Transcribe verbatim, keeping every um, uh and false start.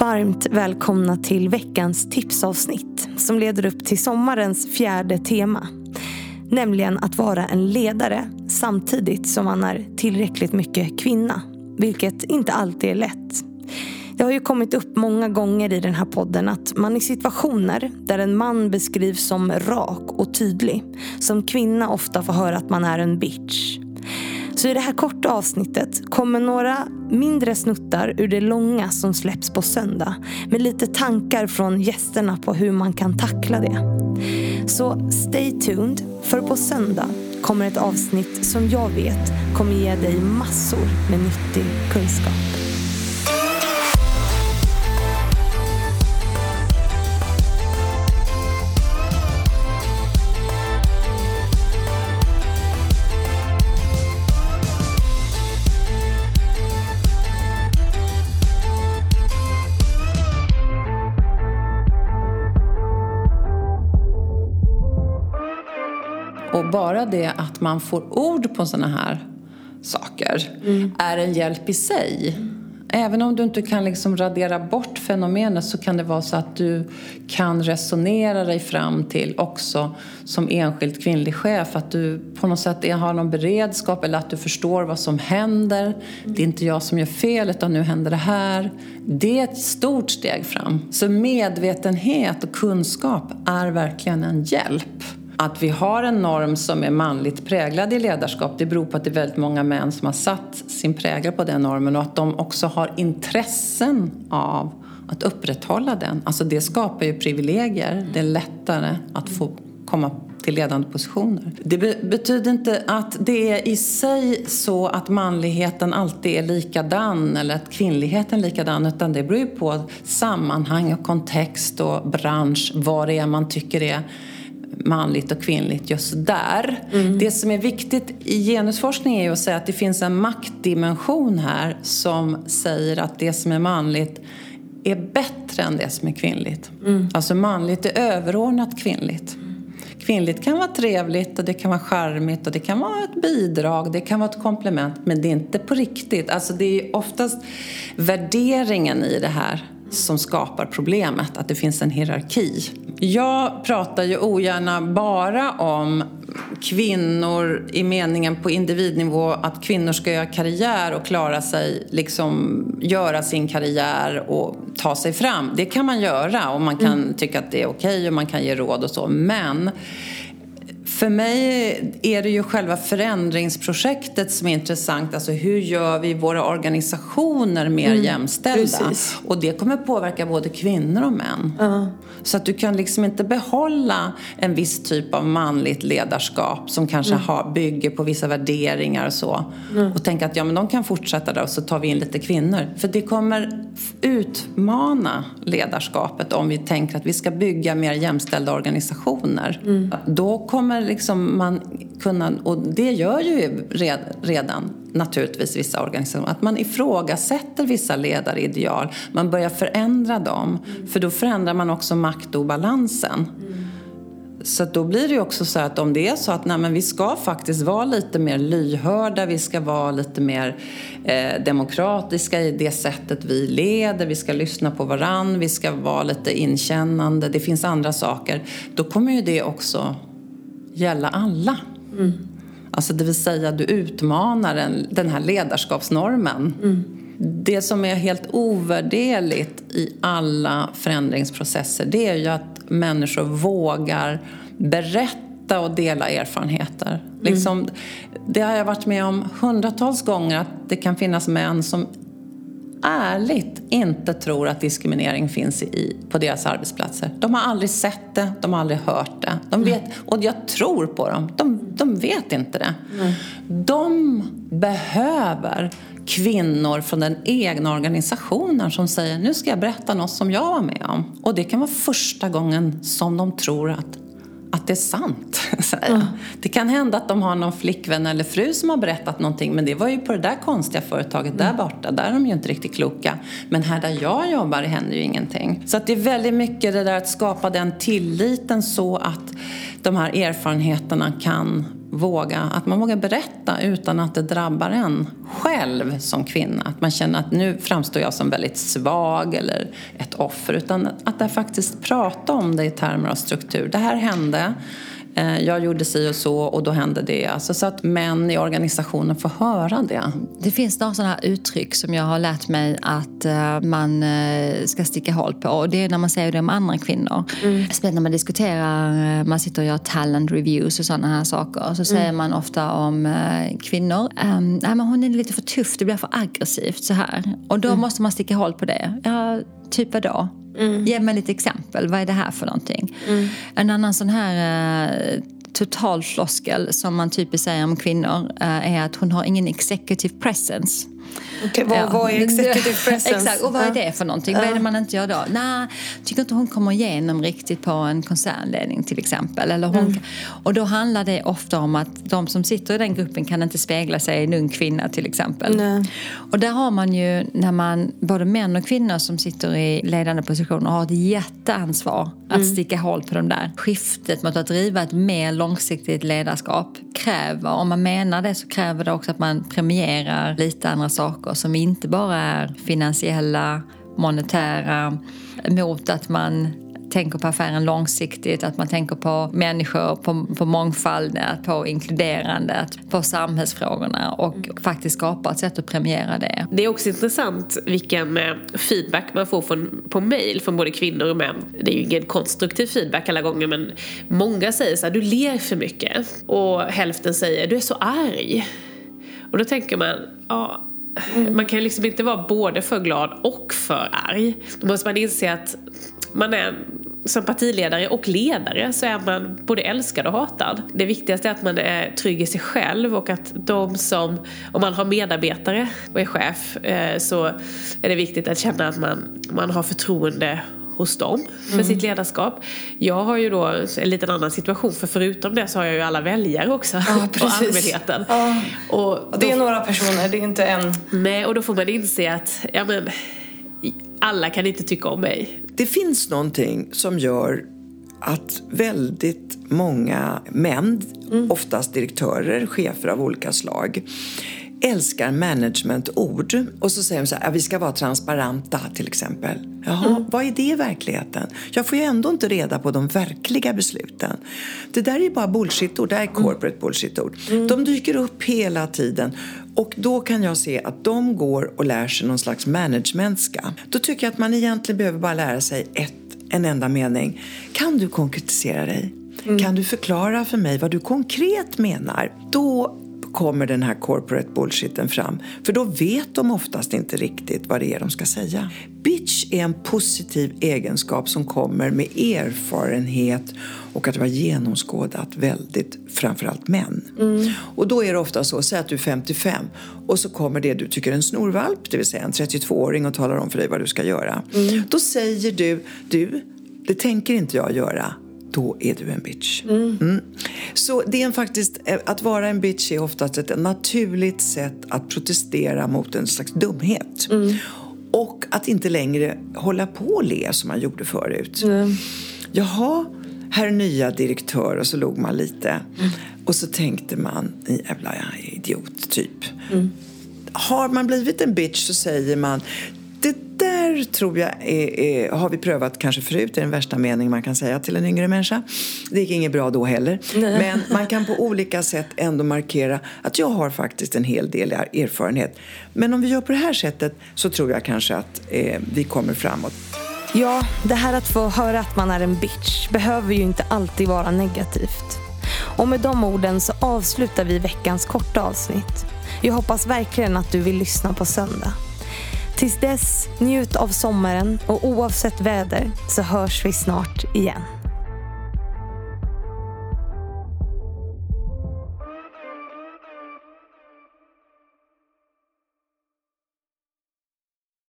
Varmt välkomna till veckans tipsavsnitt som leder upp till sommarens fjärde tema. Nämligen att vara en ledare samtidigt som man är tillräckligt mycket kvinna. Vilket inte alltid är lätt. Det har ju kommit upp många gånger i den här podden att man i situationer där en man beskrivs som rak och tydlig, som kvinna ofta får höra att man är en bitch. Så i det här korta avsnittet kommer några mindre snuttar ur det långa som släpps på söndag, med lite tankar från gästerna på hur man kan tackla det. Så stay tuned, för på söndag kommer ett avsnitt som jag vet kommer ge dig massor med nyttig kunskap. Och bara det att man får ord på såna här saker mm. är en hjälp i sig. Även om du inte kan liksom radera bort fenomenet, så kan det vara så att du kan resonera dig fram till också som enskild kvinnlig chef. Att du på något sätt har någon beredskap, eller att du förstår vad som händer. Mm. Det är inte jag som gör fel, utan nu händer det här. Det är ett stort steg fram. Så medvetenhet och kunskap är verkligen en hjälp. Att vi har en norm som är manligt präglad i ledarskap, det beror på att det är väldigt många män som har satt sin prägel på den normen, och att de också har intressen av att upprätthålla den. Alltså det skapar ju privilegier. Det är lättare att få komma till ledande positioner. Det be- betyder inte att det är i sig så att manligheten alltid är likadan eller att kvinnligheten är likadan, utan det beror ju på sammanhang och kontext och bransch, vad det är man tycker är manligt och kvinnligt just där. Mm. Det som är viktigt i genusforskning är ju att säga att det finns en maktdimension här som säger att det som är manligt är bättre än det som är kvinnligt. Mm. Alltså manligt är överordnat kvinnligt. Mm. Kvinnligt kan vara trevligt och det kan vara charmigt och det kan vara ett bidrag, det kan vara ett komplement, men det är inte på riktigt. Alltså det är oftast värderingen i det här som skapar problemet, att det finns en hierarki. Jag pratar ju ogärna bara om kvinnor i meningen på individnivå, att kvinnor ska göra karriär och klara sig, liksom göra sin karriär och ta sig fram. Det kan man göra, och man kan mm. tycka att det är okej och man kan ge råd och så, men för mig är det ju själva förändringsprojektet som är intressant. Alltså hur gör vi våra organisationer mer mm, jämställda? Precis. Och det kommer påverka både kvinnor och män. Uh-huh. Så att du kan liksom inte behålla en viss typ av manligt ledarskap som kanske mm. har, bygger på vissa värderingar och så. Mm. Och tänka att ja, men de kan fortsätta där, och så tar vi in lite kvinnor. För det kommer utmana ledarskapet om vi tänker att vi ska bygga mer jämställda organisationer. Mm. Då kommer liksom man kunna, och det gör ju redan naturligtvis vissa organisationer, att man ifrågasätter vissa ledarideal, man börjar förändra dem, mm. för då förändrar man också maktobalansen. Mm. Så då blir det ju också så att om det är så att nej, men vi ska faktiskt vara lite mer lyhörda, vi ska vara lite mer eh, demokratiska i det sättet vi leder, vi ska lyssna på varann, vi ska vara lite inkännande, det finns andra saker, då kommer ju det också gälla alla. Mm. Alltså det vill säga du utmanar en, den här ledarskapsnormen. Mm. Det som är helt ovärderligt i alla förändringsprocesser, det är ju att människor vågar berätta och dela erfarenheter. Mm. Liksom, det har jag varit med om hundratals gånger, att det kan finnas män som ärligt inte tror att diskriminering finns i, på deras arbetsplatser. De har aldrig sett det, de har aldrig hört det. De vet, och jag tror på dem, de, de vet inte det. Mm. De behöver kvinnor från den egna organisationen som säger, nu ska jag berätta något som jag var med om. Och det kan vara första gången som de tror att att det är sant. Mm. Det kan hända att de har någon flickvän eller fru som har berättat någonting, men det var ju på det där konstiga företaget mm. där borta. Där är de ju inte riktigt kloka. Men här där jag jobbar händer ju ingenting. Så att det är väldigt mycket det där att skapa den tilliten så att de här erfarenheterna kan våga, att man vågar berätta utan att det drabbar en själv som kvinna. Att man känner att nu framstår jag som väldigt svag eller ett offer, utan att det faktiskt prata om det i termer av struktur. Det här hände. Jag gjorde si och så och då hände det. Alltså så att män i organisationen får höra det. Det finns några sådana här uttryck som jag har lärt mig att uh, man uh, ska sticka hål på. Och det är när man säger det om andra kvinnor. Mm. Speciellt när man diskuterar, uh, man sitter och gör talent reviews och sådana här saker. Så mm. säger man ofta om uh, kvinnor. Um, nej, men hon är lite för tuff, det blir för aggressivt så här. Och då mm. måste man sticka hål på det. Ja, typ vadå? Mm. Ge mig lite exempel. Vad är det här för någonting? Mm. En annan sån här uh, total floskel som man typiskt säger om kvinnor uh, är att hon har ingen executive presence. Okay, vad, ja. vad är executive presence? Exakt, och vad är det för någonting? Ja. Vad är det man inte gör då? Nej, tycker inte hon kommer igenom riktigt på en koncernledning till exempel. Eller hon, mm. Och då handlar det ofta om att de som sitter i den gruppen kan inte spegla sig i en ung kvinna till exempel. Nej. Och där har man ju, när man, både män och kvinnor som sitter i ledande positioner har ett jätteansvar att mm. sticka hål på de där. Skiftet mot att driva ett mer långsiktigt ledarskap kräver, om man menar det så kräver det också att man premierar lite andra saker som inte bara är finansiella, monetära, mot att man tänker på affären långsiktigt, att man tänker på människor, på, på mångfalden, på inkluderandet, på samhällsfrågorna och faktiskt skapa ett sätt att premiera det. Det är också intressant vilken feedback man får från, på mejl från både kvinnor och män. Det är ju ingen konstruktiv feedback alla gånger, men många säger så här: du ler för mycket, och hälften säger du är så arg. Och då tänker man, ja, mm. man kan liksom inte vara både för glad och för arg. Då måste man inse att man är som partiledare och ledare, så är man både älskad och hatad. Det viktigaste är att man är trygg i sig själv, och att de som, om man har medarbetare och är chef, så är det viktigt att känna att man, man har förtroende hos dem för mm. sitt ledarskap. Jag har ju då en liten annan situation, för förutom det så har jag ju alla väljare också, ja, och allmänheten. Ja. Och och det är några personer, det är inte en. Nej, och då får man inse att ja, men, alla kan inte tycka om mig. Det finns någonting som gör att väldigt många män, mm. oftast direktörer, chefer av olika slag, älskar managementord. Och så säger de så här: ja, vi ska vara transparenta till exempel. Jaha, mm. vad är det i verkligheten? Jag får ju ändå inte reda på de verkliga besluten. Det där är ju bara bullshit-ord, det är corporate mm. bullshit-ord. Mm. De dyker upp hela tiden. Och då kan jag se att de går och lär sig någon slags managementska. Då tycker jag att man egentligen behöver bara lära sig ett, en enda mening. Kan du konkretisera dig? Mm. Kan du förklara för mig vad du konkret menar? Då kommer den här corporate bullshiten fram. För då vet de oftast inte riktigt vad det är de ska säga. Bitch är en positiv egenskap som kommer med erfarenhet och att vara genomskådat väldigt, framförallt män. Mm. Och då är det ofta så, säg att du är femtiofem och så kommer det du tycker är en snorvalp, det vill säga en trettiotvååring, och talar om för dig vad du ska göra. Mm. Då säger du, du, det tänker inte jag göra. Då är du en bitch. Mm. Mm. Så det är en faktiskt, att vara en bitch är oftast ett naturligt sätt att protestera mot en slags dumhet. Mm. Och att inte längre hålla på och le som man gjorde förut. Mm. Jaha, här är nya direktör, och så låg man lite. Mm. Och så tänkte man, jävla jag är idiot typ. Mm. Har man blivit en bitch så säger man, det där tror jag är, är, har vi prövat kanske förut. Det är den värsta meningen man kan säga till en yngre människa. Det gick inget bra då heller. Nej. Men man kan på olika sätt ändå markera att jag har faktiskt en hel del erfarenhet. Men om vi gör på det här sättet så tror jag kanske att eh, vi kommer framåt. Ja, det här att få höra att man är en bitch behöver ju inte alltid vara negativt. Och med de orden så avslutar vi veckans korta avsnitt. Jag hoppas verkligen att du vill lyssna på söndag. Tills dess, njut av sommaren, och oavsett väder så hörs vi snart igen.